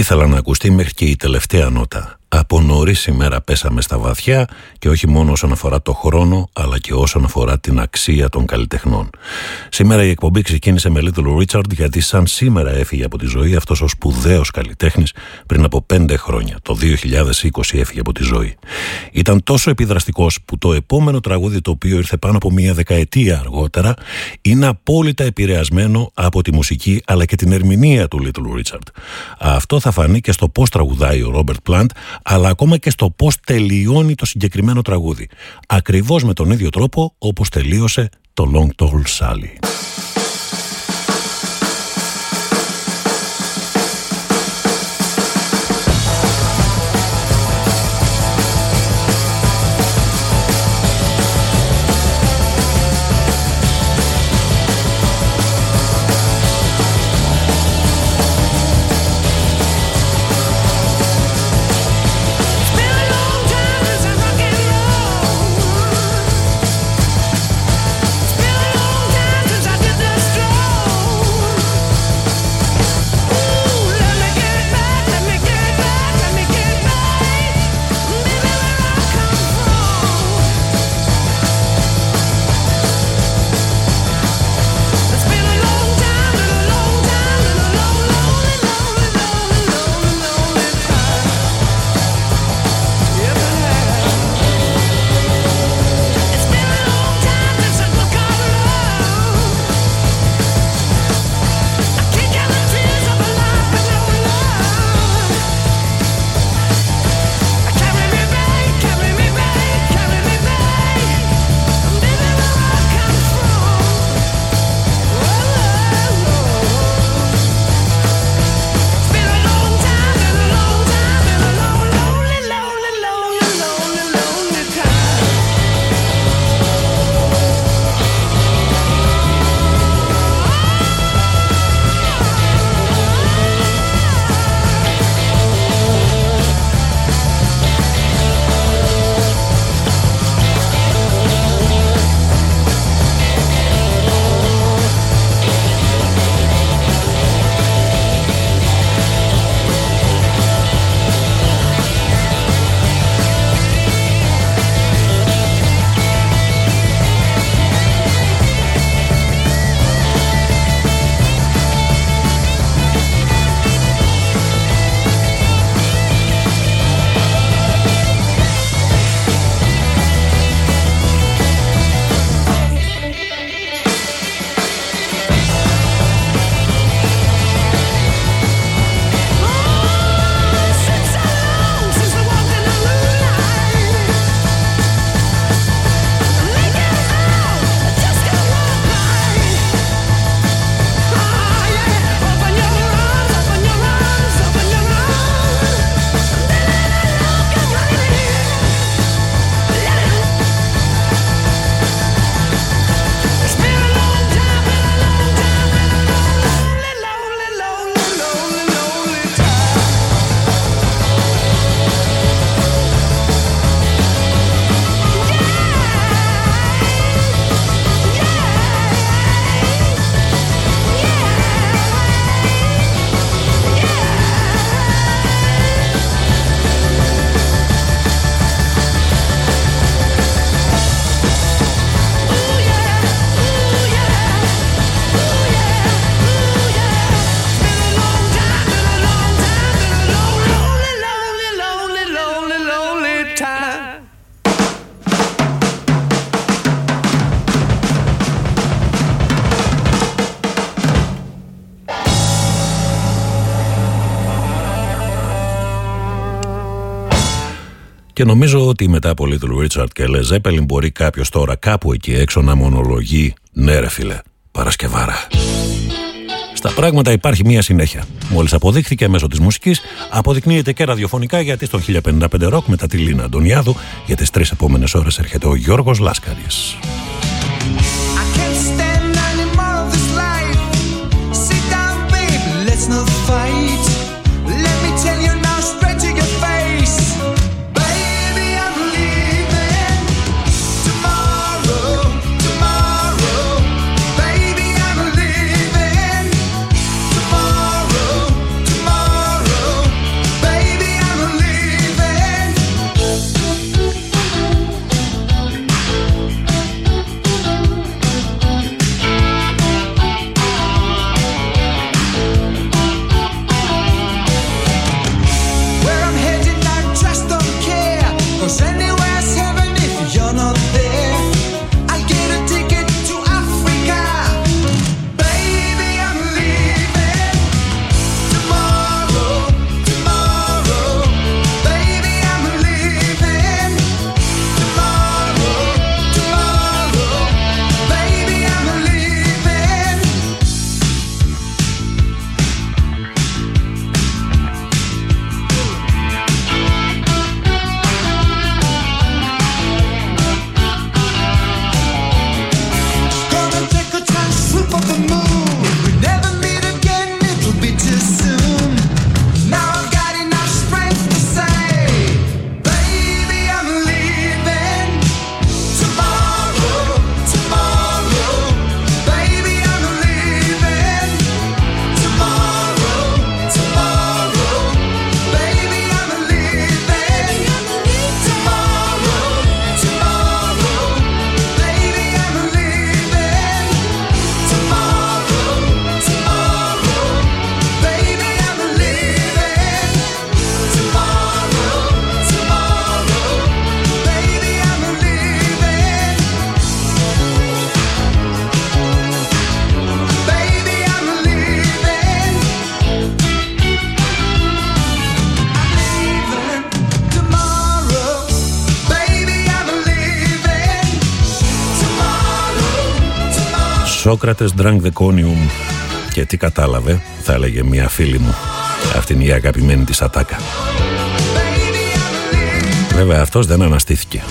Ήθελα να ακουστεί μέχρι και η τελευταία νότα. Από νωρίς ημέρα πέσαμε στα βαθιά και όχι μόνο όσον αφορά το χρόνο, αλλά και όσον αφορά την αξία των καλλιτεχνών. Σήμερα η εκπομπή ξεκίνησε με Little Richard, γιατί σαν σήμερα έφυγε από τη ζωή αυτός ο σπουδαίος καλλιτέχνης πριν από 5 χρόνια. Το 2020 έφυγε από τη ζωή. Ήταν τόσο επιδραστικός που το επόμενο τραγούδι, το οποίο ήρθε πάνω από μία δεκαετία αργότερα, είναι απόλυτα επηρεασμένο από τη μουσική αλλά και την ερμηνεία του Little Richard. Αυτό θα φανεί και στο πώς τραγουδάει ο Robert Plant, αλλά ακόμα και στο πώς τελειώνει το συγκεκριμένο τραγούδι. Ακριβώς με τον ίδιο τρόπο όπως τελείωσε το Long Tall Sally. Και νομίζω ότι μετά από Little Richard και Led Zeppelin μπορεί κάποιος τώρα κάπου εκεί έξω να μονολογεί «Ναι ρε φίλε, Παρασκευάρα». Στα πράγματα υπάρχει μία συνέχεια. Μόλις αποδείχθηκε μέσω της μουσικής, αποδεικνύεται και ραδιοφωνικά, γιατί στο 1055 Rock μετά τη Λίνα Αντωνιάδου για τις 3 επόμενες ώρες έρχεται ο Γιώργος Λάσκαρης. Σόκρατες drank the conium. Και τι κατάλαβε, θα έλεγε μια φίλη μου. Αυτή είναι η αγαπημένη της ατάκα. Βέβαια αυτός δεν αναστήθηκε.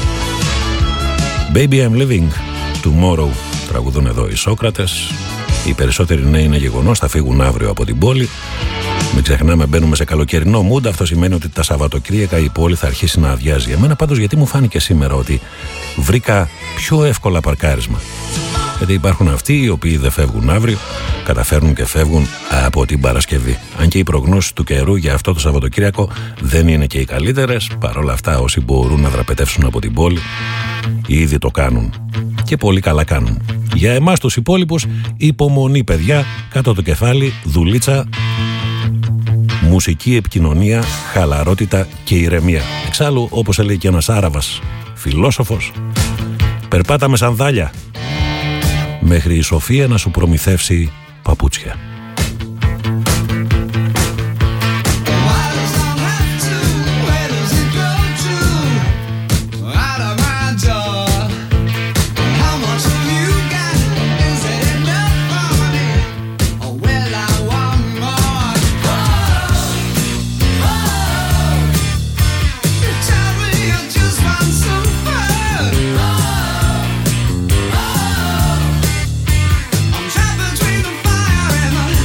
Baby I'm living tomorrow. Τραγουδούν εδώ οι Σόκρατες. Οι περισσότεροι νέοι είναι γεγονός, θα φύγουν αύριο από την πόλη. Μην ξεχνάμε, μπαίνουμε σε καλοκαιρινό μούντ. Αυτό σημαίνει ότι τα Σαββατοκύριακα η πόλη θα αρχίσει να αδειάζει. Εμένα πάντως, γιατί μου φάνηκε σήμερα ότι βρήκα πιο εύκολα παρκάρισμα. Γιατί υπάρχουν αυτοί οι οποίοι δεν φεύγουν αύριο, καταφέρνουν και φεύγουν από την Παρασκευή. Αν και οι προγνώσεις του καιρού για αυτό το Σαββατοκύριακο δεν είναι και οι καλύτερες, παρόλα αυτά όσοι μπορούν να δραπετεύσουν από την πόλη ήδη το κάνουν. Και πολύ καλά κάνουν. Για εμάς τους υπόλοιπους, υπομονή παιδιά, κάτω το κεφάλι, δουλίτσα, μουσική επικοινωνία, χαλαρότητα και ηρεμία. Εξάλλου, όπως έλεγε και ένας Άραβας φιλόσοφος, περπάτα με σανδάλια μέχρι η Σοφία να σου προμηθεύσει παπούτσια. Between the fire and the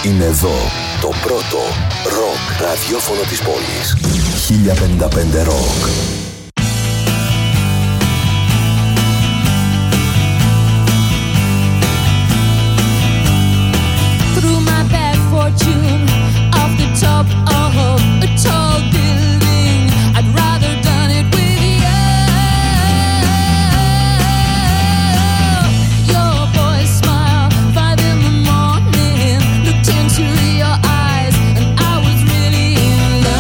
Είναι εδώ το πρώτο ροκ ραδιόφωνο της πόλης. 1055 Rock. Through my bad fortune, off the top of a tall building, I'd rather done it with you. Your boy's smile, 5 in the morning, looked into your eyes, and I was really in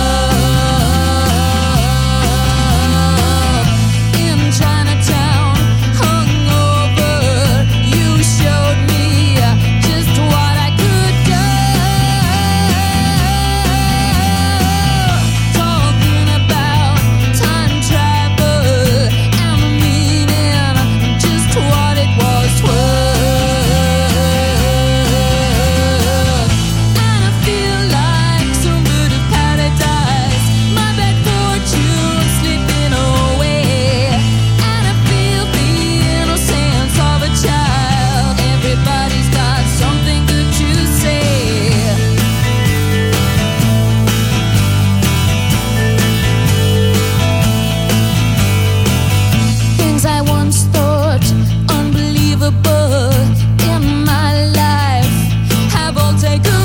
love. In Chinatown, hungover, you showed me just what I could do. Talking about time travel and the meaning, just what it was worth. And I feel like some bird of paradise, my bad fortune slipping away. And I feel the innocence of a child. Everybody's got something good to say. Things I once thought unbelievable in my life have all taken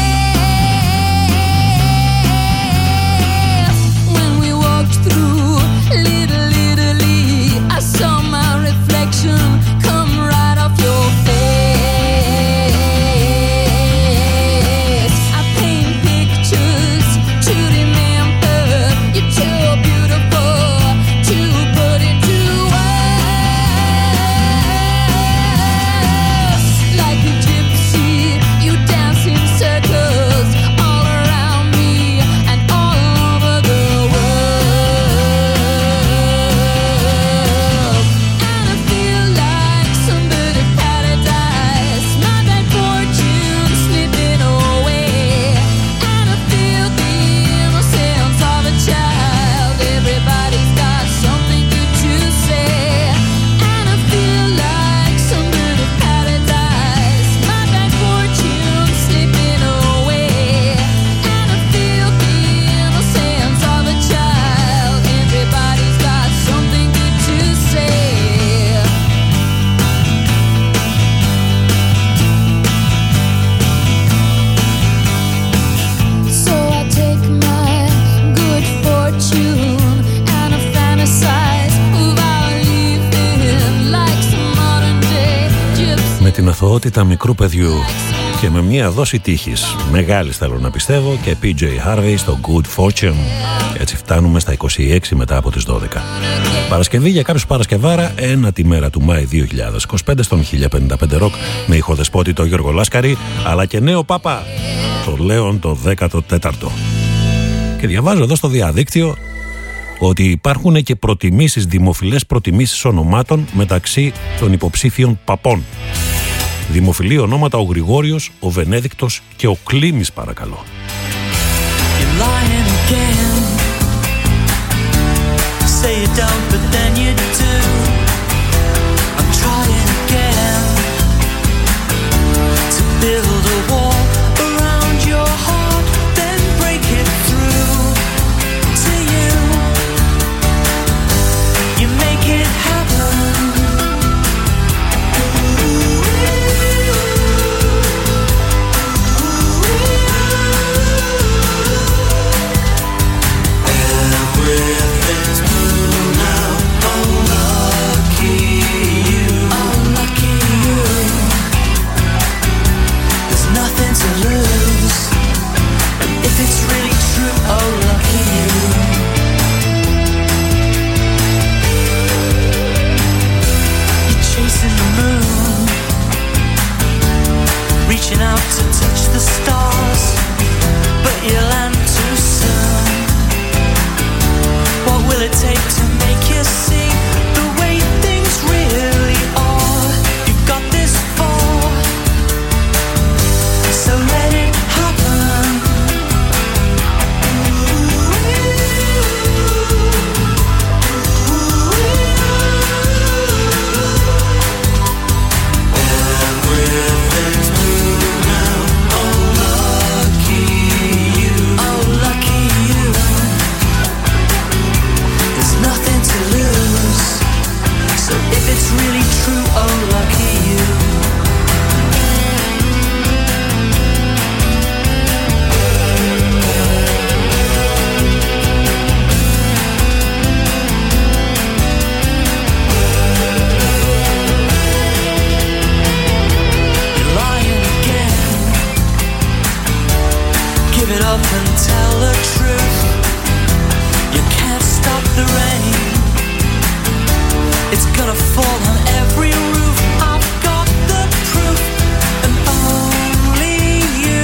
place. When we walked through Little Italy, I saw my reflection come right off your face. I paint pictures to remember. You're too beautiful to put into words. Like a gypsy, you dance in circles all around me and all over the world. And I feel like some bird of paradise, my bad fortune slipping away. And I feel the innocence of a child. Everybody's got something good to say. And I feel like some bird of paradise, my bad fortune slipping away. And I feel the innocence of a child. Everybody's got something good to say. So I take my good fortune and I fantasize about living like some modern day gypsy. Με την αθωότητα μικρού παιδιού και με μια δόση τύχης μεγάλης, θέλω να πιστεύω, και PJ Harvey στο Good Fortune. Έτσι φτάνουμε στα 26 μετά από τις 12. Παρασκευή για κάποιους Παρασκευάρα, ένα τη μέρα του Μάη 2025 στον 1055 Rock, με ηχοδεσπότη το Γιώργο Λάσκαρη, αλλά και νέο Πάπα, το Λέον το 14ο. Και διαβάζω εδώ στο διαδίκτυο ότι υπάρχουν και προτιμήσεις, δημοφιλές προτιμήσεις ονομάτων μεταξύ των υποψήφιων παπών. Δημοφιλή ονόματα ο Γρηγόριος, ο Βενέδικτος και ο Κλήμης, παρακαλώ. You're lying again. Say you don't, but then you do. I'm trying again to build a wall around your heart, then break it through to you. You make it happen. Everything's blue now, oh love. It's gonna fall on every roof. I've got the proof, and only you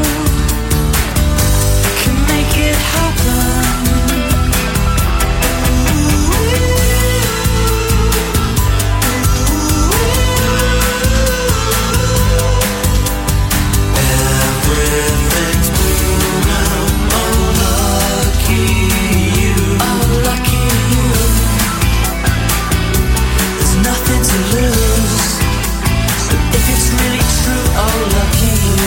can make it happen. Everything's blue now. Oh, lucky you. Oh, lucky you. There's nothing to lose. So if it's really true, oh, lucky you.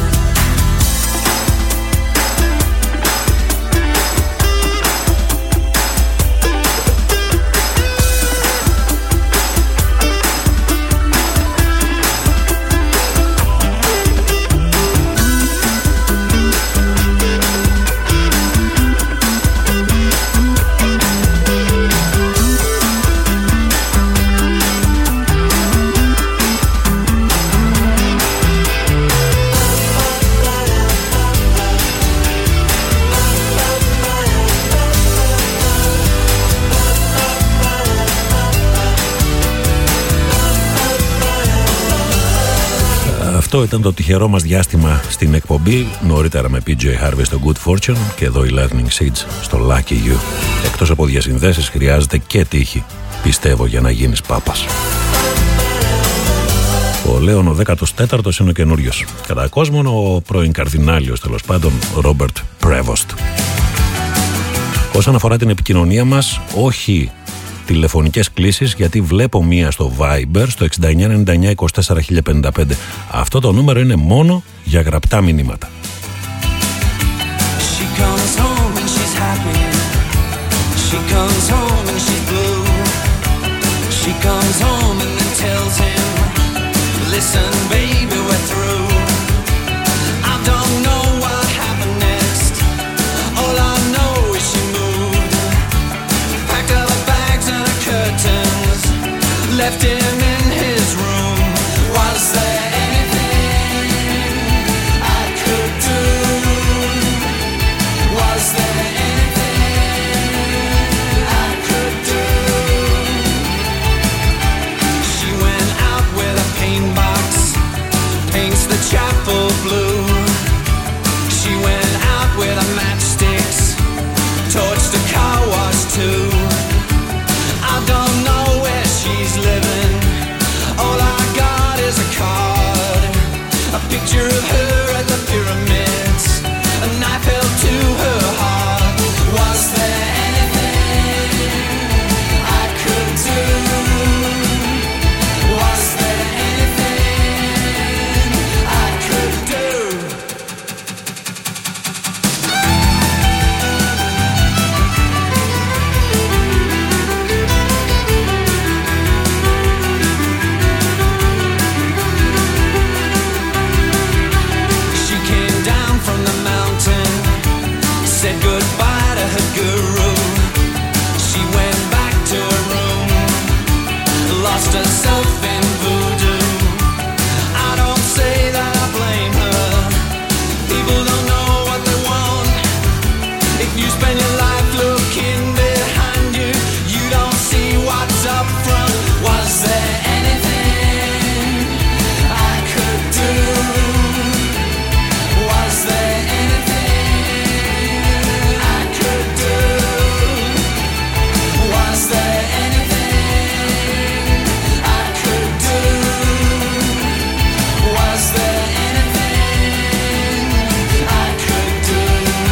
Αυτό ήταν το τυχερό μας διάστημα στην εκπομπή, νωρίτερα με PJ Harvey στο Good Fortune και εδώ η Learning Seeds στο Lucky You. Εκτός από διασυνδέσεις χρειάζεται και τύχη, πιστεύω, για να γίνεις πάπας. Ο Λέων ο 14ος είναι ο καινούριος. Κατά κόσμον ο πρώην καρδινάλιος, τέλος πάντων, Ρόμπερτ Πρέβοστ. Όσον αφορά την επικοινωνία μας, όχι τηλεφωνικές κλήσεις, γιατί βλέπω μία στο Viber στο 6999-24 Αυτό το νούμερο είναι μόνο για γραπτά μηνύματα. She comes home and she's happy. She comes home and she's blue. She comes home and then tells him, listen baby, we're through. I don't know what happened next. All I know is she moved, packed up her bags and her curtains, left him in his room. Was there anything I could do? Was there anything I could do? She went out with a paint box, paints the chapel blue. She went out with a matchsticks, torched the car wash too. I don't know where she's living. All I got is a card, a picture of her at the pyramids, a knife held to her heart. Was there anything I could do? Was there anything I could do? She came down from the mountain, said goodbye to her guru. She went back to her room, lost herself in voodoo. I don't say that I blame her. People don't know what they want. If you spend your life looking behind you, you don't see what's up front. Was there anything I could do? Was there anything I could do? Was there anything I could do? Was there anything I could do?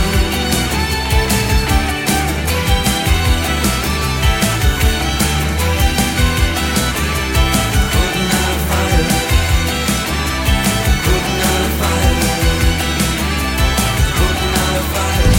Putting out a fire, putting out a fire, putting out a fire.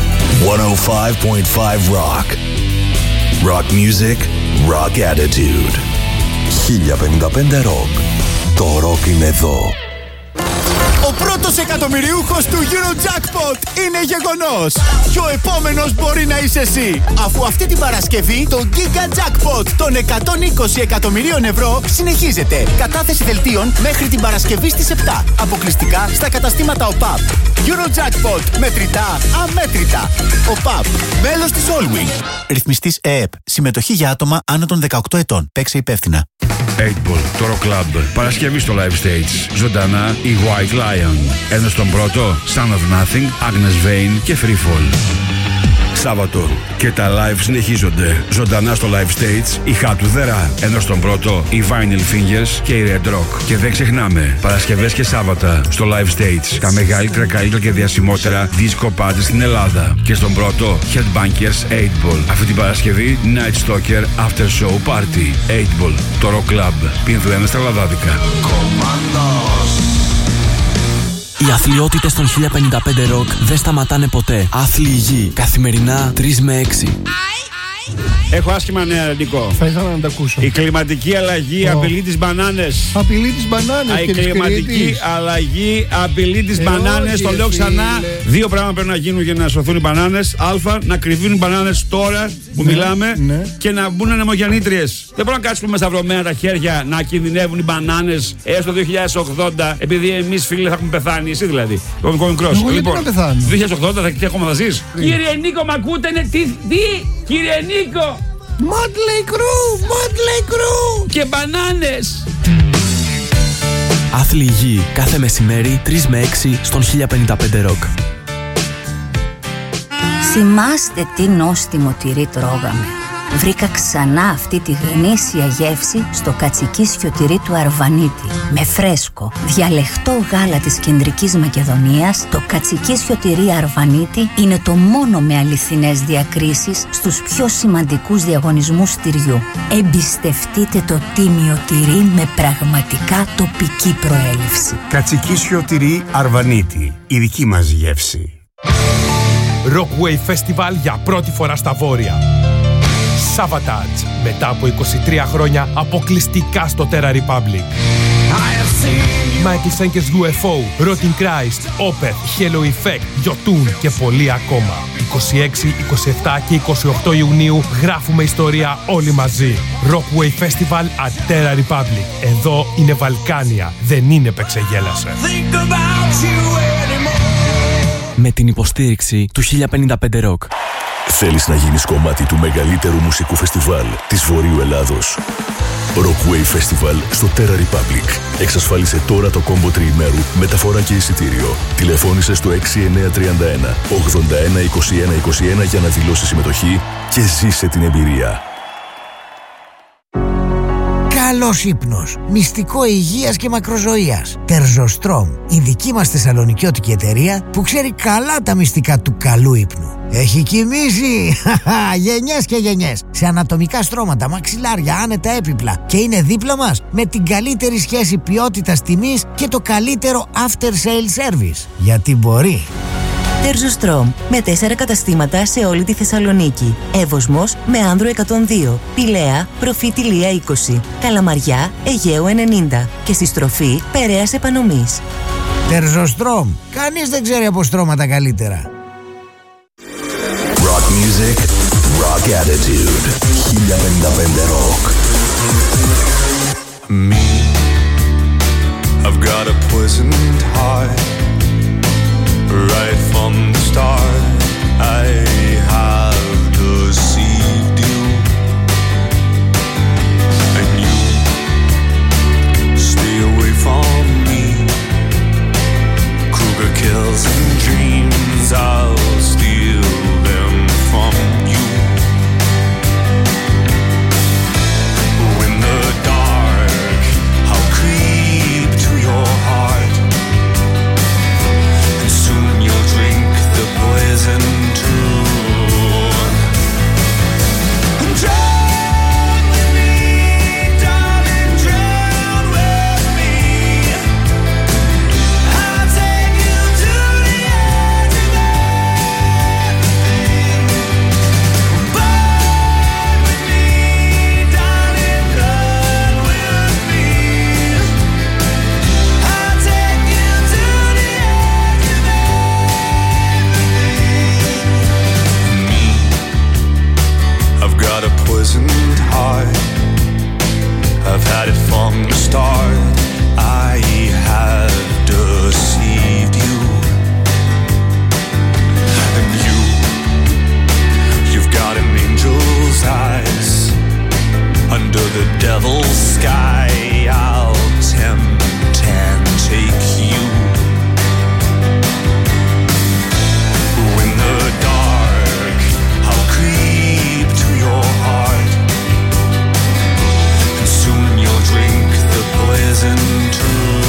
105.5 Rock. Rock music, rock attitude. 1055 Rock. Το rock είναι εδώ. Ο πρώτος εκατομμυριούχος του Eurojackpot είναι γεγονός. Και ο επόμενος μπορεί να είσαι εσύ. Αφού αυτή την Παρασκευή το Giga Jackpot των 120 εκατομμυρίων ευρώ συνεχίζεται. Κατάθεση δελτίων μέχρι την Παρασκευή στις 7. Αποκλειστικά στα καταστήματα ΟΠΑΠ. Eurojackpot. Μετρητά, αμέτρητα. ΟΠΑΠ. Μέλος της Allwing. Ρυθμιστής ΕΕΠ. Συμμετοχή για άτομα άνω των 18 ετών. Παίξε υπεύθυνα. 8ball, το Rock Club. Παρασκευή στο Live Stage. Ζωντανά η White Lion. Ενώ στον πρώτο, Son of Nothing, Agnes Vane και Free Fall. Σάββατο και τα live συνεχίζονται. Ζωντανά στο Live Stage η Χάτου Δερά. Ενώ στον πρώτο η Vinyl Fingers και η Red Rock. Και δεν ξεχνάμε, Παρασκευές και Σάββατα στο Live Stage τα μεγαλύτερα, καλύτερα και διασημότερα disco party στην Ελλάδα. Και στον πρώτο Headbangers 8ball. Αυτή την Παρασκευή Night Stalker After Show Party. 8ball, το Rock Club. Πίνθου ένα στα Λαδάδικα. Οι αθλιότητες των 1055 Rock δεν σταματάνε ποτέ. Άθλοι γη. Καθημερινά 3 με 6. Έχω άσχημα νέα, Νικό. Θα ήθελα να τα ακούσω. Η κλιματική αλλαγή απειλεί τις μπανάνες. Απειλεί τις μπανάνες. Η κλιματική αλλαγή απειλεί τις μπανάνες. Το λέω ξανά. Δύο πράγματα πρέπει να γίνουν για να σωθούν οι μπανάνες. Α, να κρυβούν οι μπανάνες τώρα που μιλάμε και να μπουν ανεμογεννήτριες. Δεν μπορούμε να κάτσουμε με σταυρωμένα τα χέρια να κινδυνεύουν οι μπανάνες έως το 2080 επειδή εμείς φίλοι θα έχουμε πεθάνει. Εσύ δηλαδή. Ο μικρός. Λοιπόν, 2080 θα ακόμα ζεις. Κύριε Νίκο, μ' ακούτε? Τι, κύριε Νίκο! Motley Crue! Και μπανάνες! Άθλοι γη. Κάθε μεσημέρι 3 με 6 στον 1055 Rock. Θυμάστε τι νόστιμο τυρί τρώγαμε. Βρήκα ξανά αυτή τη γνήσια γεύση στο κατσικίσιο τυρί του Αρβανίτη. Με φρέσκο, διαλεχτό γάλα της Κεντρικής Μακεδονίας, το κατσικίσιο τυρί Αρβανίτη είναι το μόνο με αληθινές διακρίσεις στους πιο σημαντικούς διαγωνισμούς τυριού. Εμπιστευτείτε το τίμιο τυρί με πραγματικά τοπική προέλευση. Κατσικίσιο τυρί Αρβανίτη, η δική μας γεύση. Rockway Festival για πρώτη φορά στα Βόρεια. Savatage, μετά από 23 χρόνια αποκλειστικά στο Terra Republic. Michael Schenker's UFO, Rotting Christ, Opeth, Hello Effect, Jotun και πολλοί ακόμα. 26, 27 και 28 Ιουνίου γράφουμε ιστορία όλοι μαζί. Rockway Festival at Terra Republic. Εδώ είναι Βαλκάνια, δεν είναι Πεξεγέλασε. Με την υποστήριξη του 1055 Rock. Θέλεις να γίνεις κομμάτι του μεγαλύτερου μουσικού φεστιβάλ της Βορείου Ελλάδος? Rockway Festival στο Terra Republic. Εξασφάλισε τώρα το κόμπο τριημέρου, μεταφορά και εισιτήριο. Τηλεφώνησε στο 6931 81 21 21 για να δηλώσεις συμμετοχή και ζήσε την εμπειρία. Καλός ύπνος, μυστικό υγείας και μακροζωίας. Τερζοστρόμ, η δική μας θεσσαλονικιώτικη εταιρεία που ξέρει καλά τα μυστικά του καλού ύπνου. Έχει κοιμήσει γενιές και γενιές σε ανατομικά στρώματα, μαξιλάρια, άνετα έπιπλα και είναι δίπλα μας με την καλύτερη σχέση ποιότητας τιμής και το καλύτερο after sale service. Γιατί μπορεί. Τερζοστρόμ, με 4 καταστήματα σε όλη τη Θεσσαλονίκη. Εύωσμος με Άνδρο 102, Πηλαία, Προφήτηλία 20, Καλαμαριά, Αιγαίου 90 και στη στροφή Περαίας Επανομής. Τερζοστρόμ, κανείς δεν ξέρει από στρώματα καλύτερα. Rock music, rock attitude. 1055 Rock. Me, I've got a poisoned heart. Right from the start, I have deceived you, and you stay away from me. Kruger kills and dreams, I'll steal them from you. In the dark, I'll creep to your heart. Soon you'll drink the poison too. poisoned heart. I've had it from the start. I have deceived you. And you've got an angel's eyes. Under the devil's sky, I'll tempt and take you. In the dark, I'll creep to your heart, and soon you'll drink the poison too.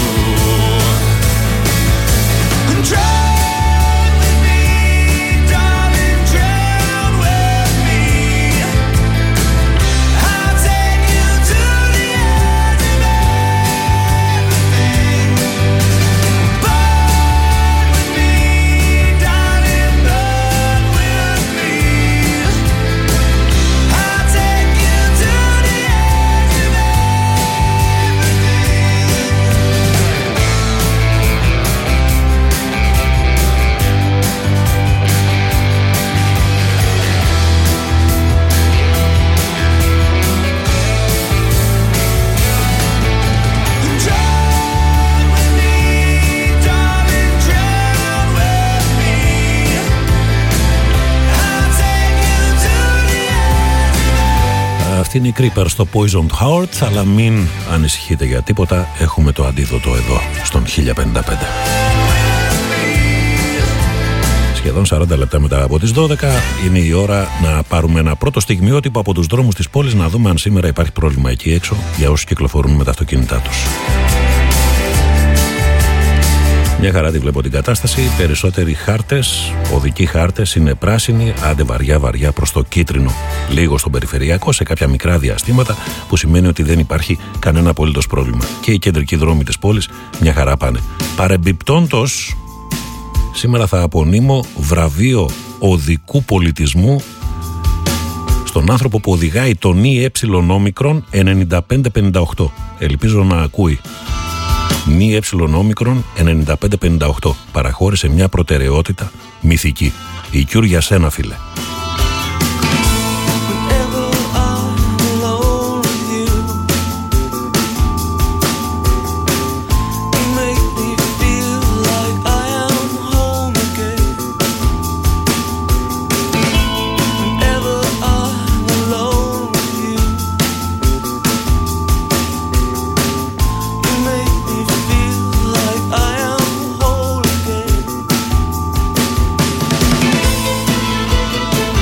And drown with me, darling, drown with me. I'll take you to the edge of everything. Burn with me, darling, burn with me. I'll take you to the edge of Αυτή είναι η Creeper στο Poisoned Heart, αλλά μην ανησυχείτε για τίποτα, έχουμε το αντίδοτο εδώ, στον 1055. Σχεδόν 40 λεπτά μετά από τις 12 είναι η ώρα να πάρουμε ένα πρώτο στιγμιότυπο από τους δρόμους της πόλης, να δούμε αν σήμερα υπάρχει πρόβλημα εκεί έξω για όσους κυκλοφορούν με τα αυτοκίνητά τους. Μια χαρά τη βλέπω την κατάσταση. Περισσότεροι χάρτες, οδικοί χάρτες, είναι πράσινοι, άντε βαριά προς το κίτρινο. Λίγο στον περιφερειακό, σε κάποια μικρά διαστήματα, που σημαίνει ότι δεν υπάρχει κανένα απολύτως πρόβλημα. Και οι κεντρικοί δρόμοι της πόλης μια χαρά πάνε. Παρεμπιπτόντως, σήμερα θα απονείμω βραβείο οδικού πολιτισμού στον άνθρωπο που οδηγάει τον ΙΕ 9558. Ελπίζω να ακούει. ΝΙΕ 9558 παραχώρησε μια προτεραιότητα μυθική. Η Κιούρ για σένα, φίλε. I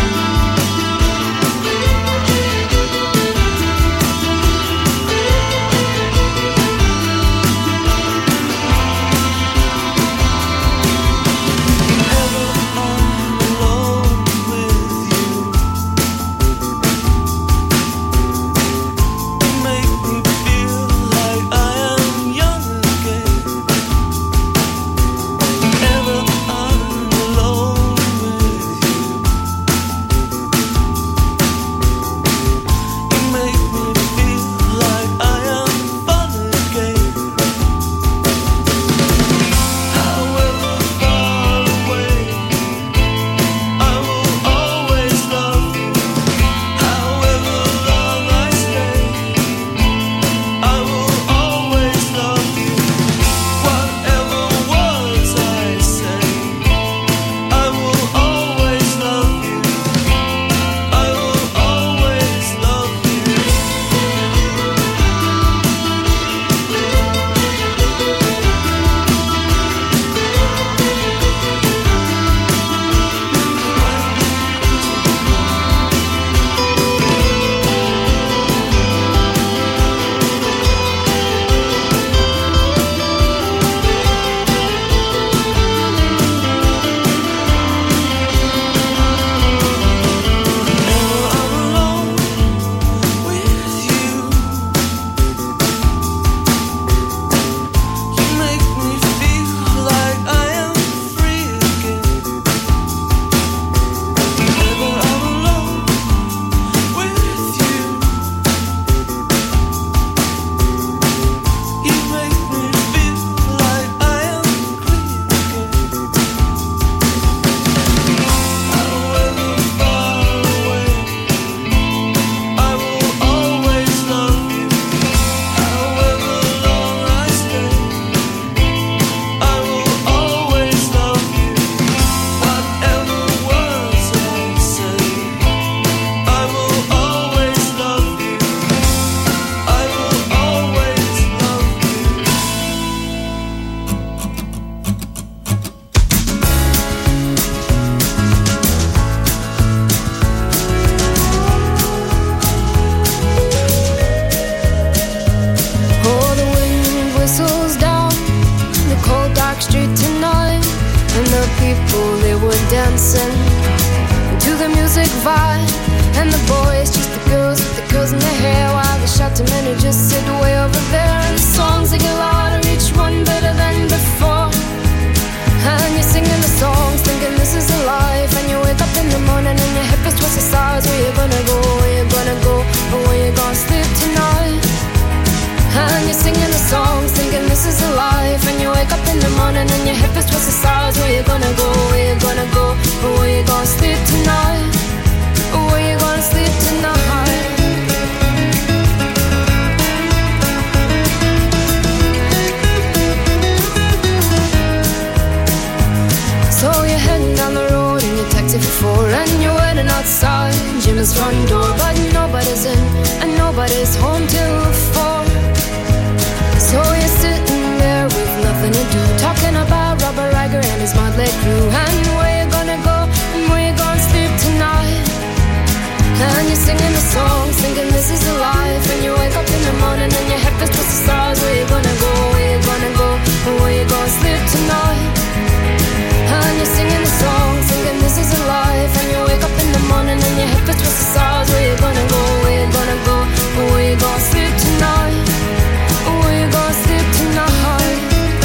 nobody's home till 4. So you're sitting there with nothing to do, talking about Robert Riger and his motley crew, and where you gonna go and where you gonna sleep tonight. And you're singing the songs, thinking this is the life. And you wake up in the morning and your head feels towards the stars. Where you gonna go, where you gonna go, and where you gonna sleep tonight. And you're singing the songs, thinking this is a life. And you wake up in the morning and your head feels towards the stars. Where you gonna go, where you gonna go, and where you gonna sleep tonight. Where you gonna sleep tonight.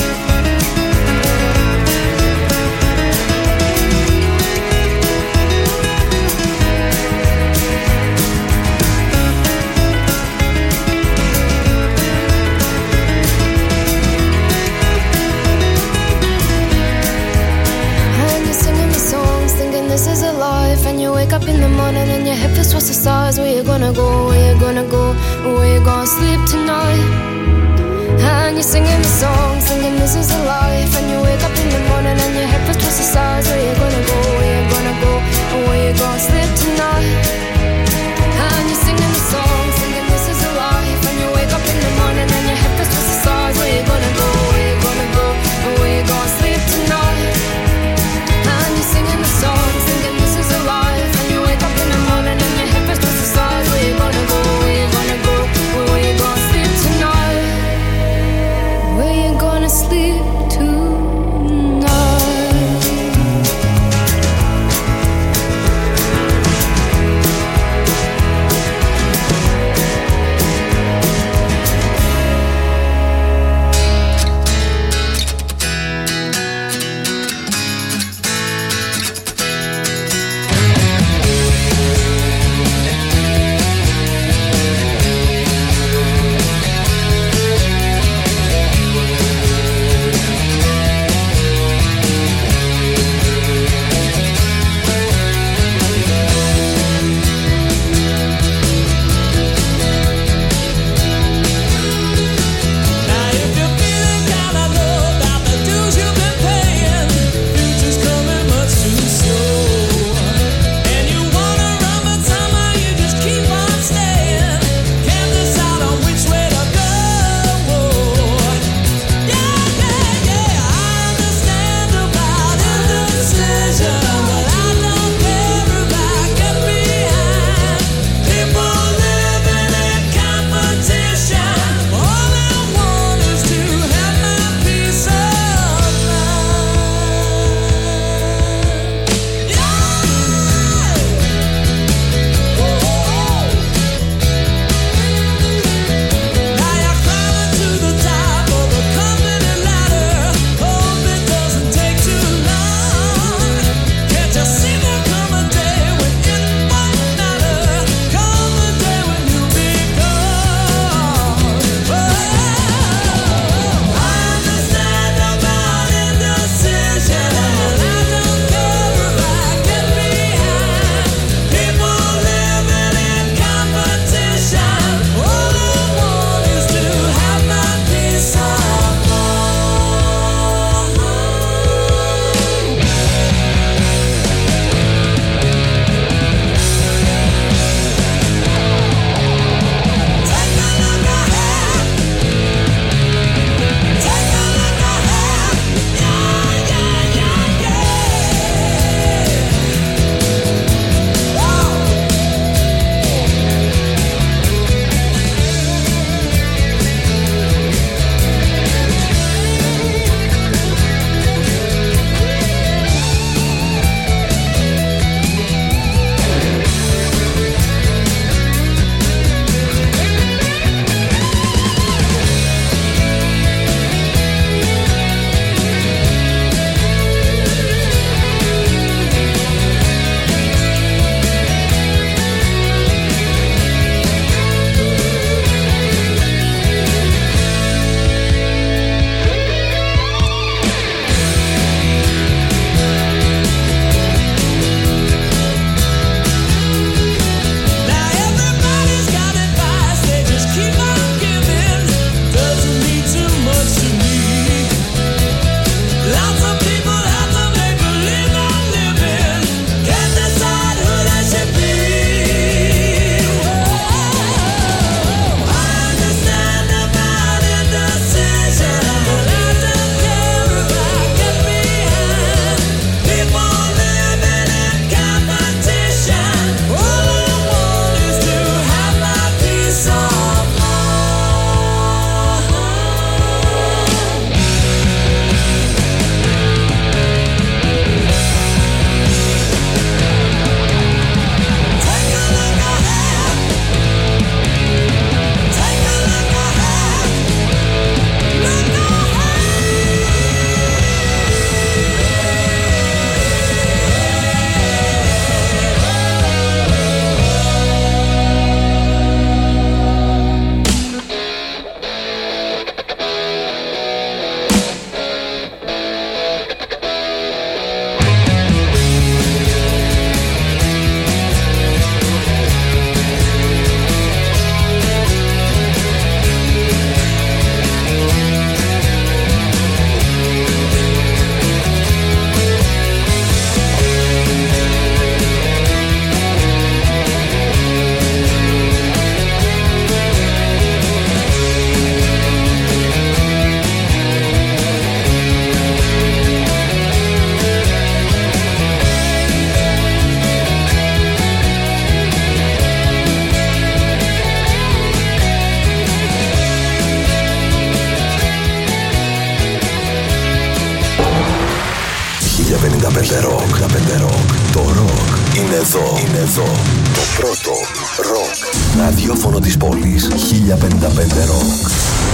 This is a life, and you wake up in the morning and your head feels towards the stars. Where you gonna go, where you gonna go, where you gonna sleep tonight. And you're singing the song, singing this is a life. And you wake up in the morning and your head feels towards the stars. Where you gonna go, where you gonna go, where you gonna sleep tonight. And you're singing the song, singing this is a life. And you wake up in the morning and your head feels towards the stars. Where you gonna go, where you gonna go, where you gonna sleep tonight. And you're singing the song, singing this is a life. And you wake up in the morning and your head feels towards the stars. Where you gonna go, where you gonna go, where you gonna sleep tonight. Where you gonna sleep tonight. Rock. Το ροκ είναι εδώ. Το πρώτο ροκ ραδιόφωνο της πόλης. 1055 Rock.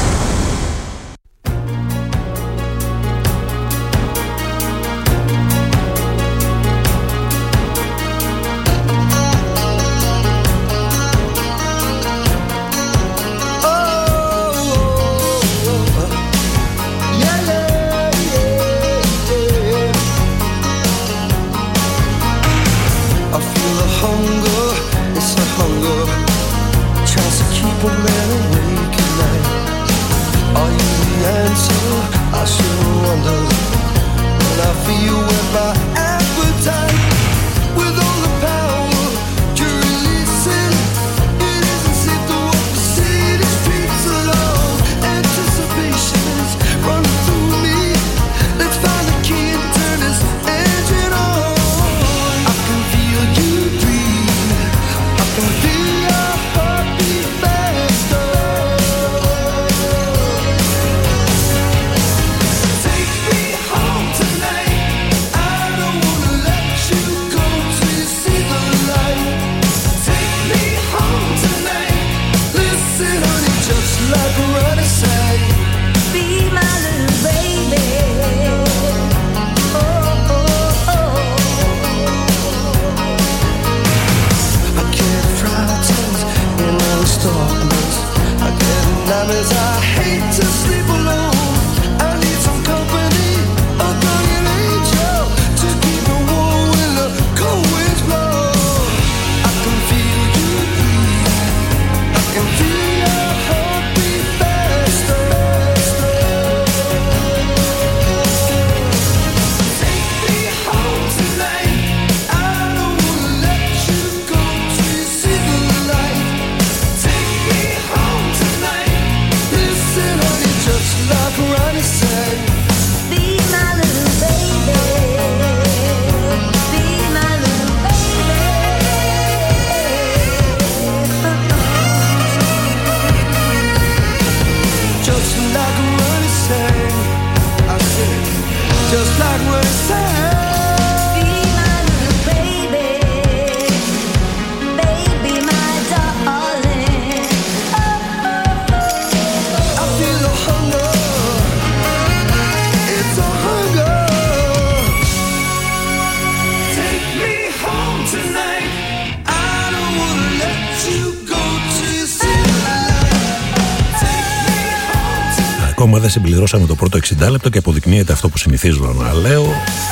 Ακόμα δεν συμπληρώσαμε το πρώτο 60 λεπτό και αποδεικνύεται αυτό που συνηθίζω να λέω,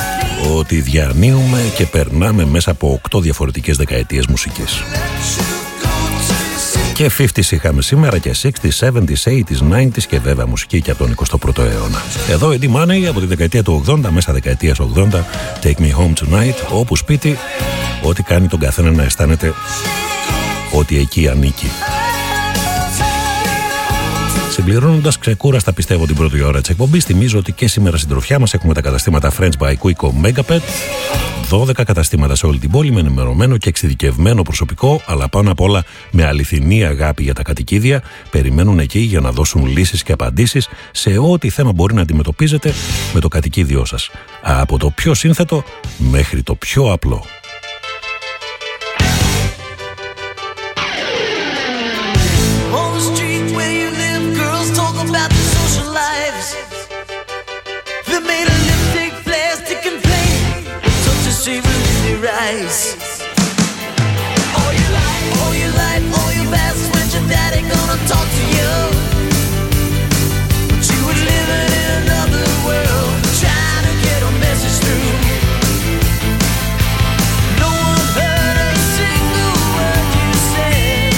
ότι διανύουμε και περνάμε μέσα από 8 διαφορετικές δεκαετίες μουσικής. Και 50s είχαμε σήμερα και 60s, 70s, 80s, 90s και βέβαια μουσική και από τον 21ο αιώνα. Εδώ Eddie Money από τη δεκαετία του 80, μέσα δεκαετίας 80, Take Me Home Tonight, όπου σπίτι, ό,τι κάνει τον καθένα να αισθάνεται ότι εκεί ανήκει. Συμπληρώνοντας ξεκούραστα πιστεύω την πρώτη ώρα της εκπομπής, θυμίζω ότι και σήμερα στην τροφιά μας έχουμε τα καταστήματα French by Quico Megapet, 12 καταστήματα σε όλη την πόλη με ενημερωμένο και εξειδικευμένο προσωπικό, αλλά πάνω απ' όλα με αληθινή αγάπη για τα κατοικίδια. Περιμένουν εκεί για να δώσουν λύσεις και απαντήσεις σε ό,τι θέμα μπορεί να αντιμετωπίζετε με το κατοικίδιό σας, από το πιο σύνθετο μέχρι το πιο απλό. All your life, all your past, when your daddy gonna talk to you? But you were living in another world, trying to get a message through. No one heard a single word you said.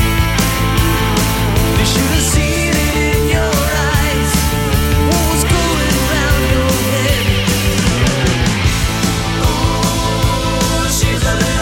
They should have seen it in your eyes, what was going around your head. Oh, she's a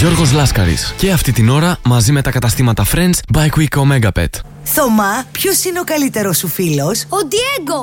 Γιώργος Λάσκαρης. Και αυτή την ώρα μαζί με τα καταστήματα Friends by Quick Omega Pet. Θωμά, ποιος είναι ο καλύτερος σου φίλος? Ο Diego!